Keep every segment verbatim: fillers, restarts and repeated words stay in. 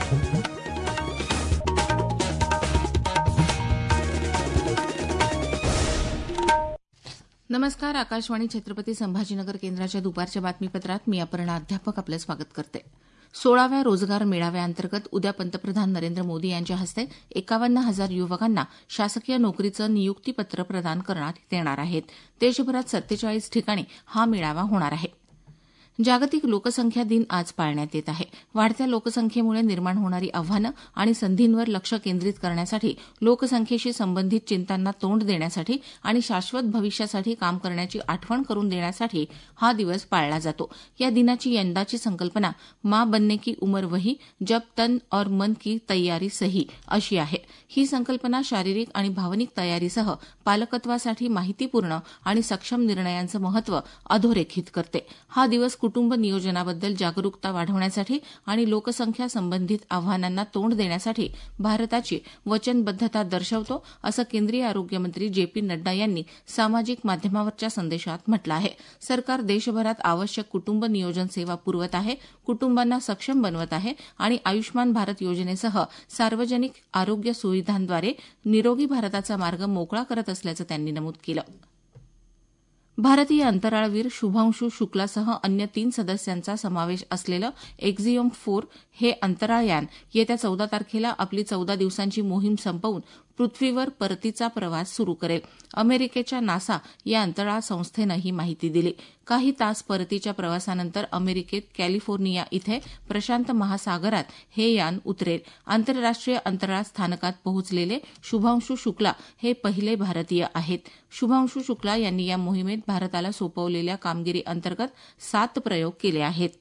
नमस्कार. आकाशवाणी छत्रपती संभाजीनगर केंद्राच्या दुपारच्या बातमीपत्रात मी अपर्णा अध्यापक आपलं स्वागत करते. सोळाव्या रोजगार मेळाव्याअंतर्गत उद्या पंतप्रधान नरेंद्र मोदी यांच्या हस्ते एकावन्न हजार युवकांना शासकीय नोकरीचं नियुक्तीपत्र प्रदान करण्यात येणार आहेत. देशभरात सत्तेचाळीस ठिकाणी हा मेळावा होणार आहे. जागतिक लोकसंख्या दिन आज पाळण्यात येत आहे. वाढत्या लोकसंख्येमुळे निर्माण होणारी आव्हानं आणि संधींवर लक्ष केंद्रित करण्यासाठी, लोकसंख्येशी संबंधित चिंतांना तोंड देण्यासाठी आणि शाश्वत भविष्यासाठी काम करण्याची आठवण करून देण्यासाठी हा दिवस पाळला जातो. या दिनाची यंदाची संकल्पना माँ बनने की उम्र वही, जब तन और मन की तैयारी सही अशी आहे. ही संकल्पना शारीरिक आणि भावनिक तयारीसह पालकत्वासाठी माहितीपूर्ण आणि सक्षम निर्णयांचं महत्त्व अधोरेखित करते. हा दिवस कुटुंब नियोजनाबद्दल जागरूकता वाढवण्यासाठी आणि लोकसंख्या संबंधित आव्हानांना तोंड देण्यासाठी भारताची वचनबद्धता दर्शवतो, असं केंद्रीय आरोग्यमंत्री जे पी नड्डा यांनी सामाजिक माध्यमावरच्या संदेशात म्हटलं आहे. सरकार देशभरात आवश्यक कुटुंब नियोजन सेवा पुरवत आहे, कुटुंबांना सक्षम बनवत आहे आणि आयुष्मान भारत योजनेसह सार्वजनिक आरोग्य सुविधांद्वारे निरोगी भारताचा मार्ग मोकळा करत असल्याचं त्यांनी नमूद केलं. भारतीय अंतराळवीर शुभांशू शुक्लासह अन्य तीन सदस्यांचा समावेश असलेलं एक्झिओम फोर हे अंतराळयान येत्या चौदा तारखेला आपली चौदा दिवसांची मोहीम संपवून पृथ्वीवर परतीचा प्रवास सुरू करेल. अमेरिकेच्या नासा या अंतराळ संस्थेनं ही माहिती दिली. काही तास परतीच्या प्रवासानंतर अमेरिकेत कॅलिफोर्निया इथे प्रशांत महासागरात हे यान उतरेल. आंतरराष्ट्रीय अंतराळ स्थानकात पोहोचलेले शुभांशू शुक्ला हे पहिले भारतीय आहेत. शुभांशू शुक्ला यांनी या मोहिमेत भारताला सोपवलेल्या कामगिरी अंतर्गत सात प्रयोग केले आहेत.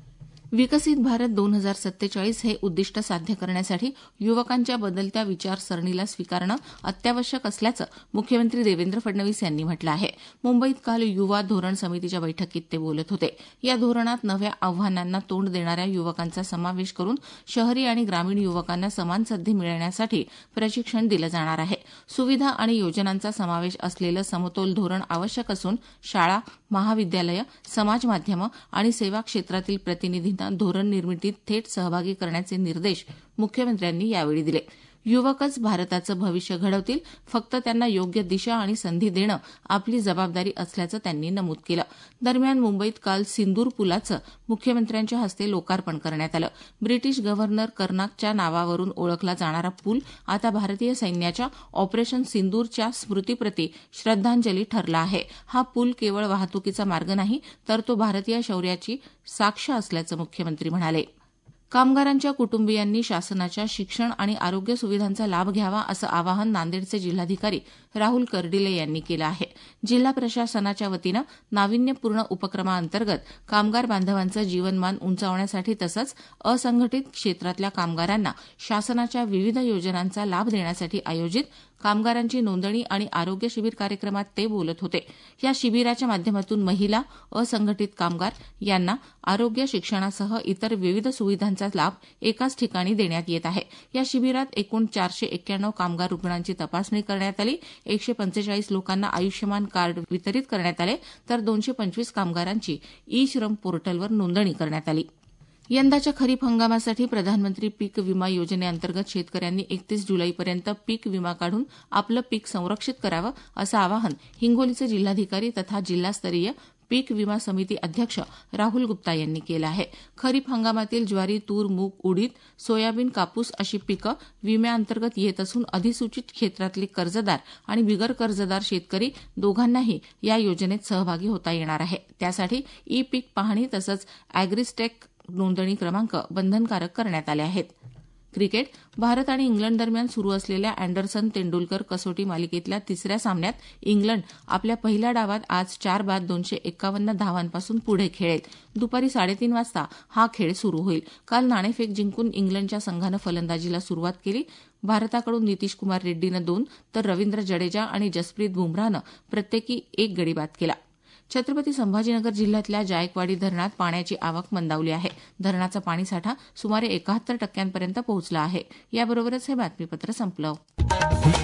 विकसित भारत दोन हजार सत्तेचाळीस हे उद्दिष्ट साध्य करण्यासाठी युवकांच्या बदलत्या विचारसरणीला स्वीकारणं अत्यावश्यक असल्याचं मुख्यमंत्री देवेंद्र फडणवीस यांनी म्हटलं आहे. मुंबईत काल युवा धोरण समितीच्या बैठकीत ते बोलत होते. या धोरणात नव्या आव्हानांना तोंड देणाऱ्या युवकांचा समावेश करून शहरी आणि ग्रामीण युवकांना समान संधी मिळण्यासाठी प्रशिक्षण दिलं जाणार आहे. सुविधा आणि योजनांचा समावेश असलेलं समतोल धोरण आवश्यक असून शाळा, महाविद्यालयं, समाज माध्यमं आणि सेवा क्षेत्रातील प्रतिनिधी धोरण निर्मितीत थेट सहभागी करण्याचे निर्देश मुख्यमंत्र्यांनी यावेळी दिले. युवकच भारताचं भविष्य घडवतील, फक्त त्यांना योग्य दिशा आणि संधी देणं आपली जबाबदारी असल्याचं त्यांनी नमूद केलं. दरम्यान मुंबईत काल सिंदूर पुलाचं मुख्यमंत्र्यांच्या हस्ते लोकार्पण करण्यात आलं. ब्रिटिश गव्हर्नर कर्नाकच्या नावावरून ओळखला जाणारा पूल आता भारतीय सैन्याच्या ऑपरेशन सिंदूरच्या स्मृतीप्रती श्रद्धांजली ठरला आहे. हा पूल केवळ वाहतुकीचा मार्ग नाही, तर तो भारतीय शौर्याची साक्ष असल्याचं मुख्यमंत्री म्हणाले. कामगारांच्या कुटुंबियांनी शासनाच्या शिक्षण आणि आरोग्य सुविधांचा लाभ घ्यावा असं आवाहन नांदेडचे जिल्हाधिकारी राहुल कर्डिले यांनी केलं आहे. जिल्हा प्रशासनाच्या वतीनं नाविन्यपूर्ण उपक्रमाअंतर्गत कामगार बांधवांचं जीवनमान उंचावण्यासाठी तसंच असंघटित क्षेत्रातल्या कामगारांना शासनाच्या विविध योजनांचा लाभ देण्यासाठी आयोजित कामगारांची नोंदणी आणि आरोग्य शिबिर कार्यक्रमात ते बोलत होते. या शिबिराच्या माध्यमातून महिला, असंघटित कामगार यांना आरोग्य, शिक्षणासह इतर विविध सुविधांचा लाभ एकाच ठिकाणी देण्यात येत आहे. या शिबिरात एकूण चारशे एक्क्याण्णव कामगार रुग्णांची तपासणी करण्यात आली. एकशे पंचेचाळीस लोकांना आयुष्यमान कार्ड वितरित करण्यात आले, तर दोनशे पंचवीस कामगारांची ई श्रम पोर्टलवर नोंदणी करण्यात आली. यंदाच्या खरीप हंगामासाठी प्रधानमंत्री पीक विमा योजनेअंतर्गत शेतकऱ्यांनी एकतीस जुलैपर्यंत पीक विमा काढून आपलं पीक संरक्षित करावं असं आवाहन हिंगोलीचे जिल्हाधिकारी तथा जिल्हास्तरीय पीक विमा समिती अध्यक्ष राहुल गुप्ता यांनी केलं आहे. खरीप हंगामातील ज्वारी, तूर, मूग, उडीद, सोयाबीन, कापूस अशी पिकं विम्याअंतर्गत येत असून अधिसूचित क्षेत्रातले कर्जदार आणि बिगर कर्जदार शेतकरी दोघांनाही या योजनेत सहभागी होता येणार आहे. त्यासाठी ई पीक पाहणी तसंच अॅग्रिस्टॅक नोंदणी क्रमांक बंधनकारक करण्यात आले आहेत. क्रिकेट. भारत आणि इंग्लंड दरम्यान सुरू असलेल्या अँडरसन तेंडुलकर कसोटी मालिकेतल्या तिसऱ्या सामन्यात इंग्लंड आपल्या पहिल्या डावात आज चार बाद दोनशे एक्कावन्न धावांपासून पुढे खेळेल. दुपारी साडेतीन वाजता हा खेळ सुरू होईल. काल नाणेफेक जिंकून इंग्लंडच्या संघानं फलंदाजीला सुरुवात केली. भारताकडून नितीश कुमार रेड्डीनं दोन तर रवींद्र जडेजा आणि जसप्रीत बुमराहनं प्रत्येकी एक गडी बाद केला. छत्रपती संभाजीनगर जिल्ह्यातल्या जायकवाडी धरणात पाण्याची आवक मंदावली आहे. धरणाचा पाणीसाठा सुमारे एकाहत्तर टक्क्यांपर्यंत पोहोचला आहे. याबरोबरच हे बातमीपत्र संपलं.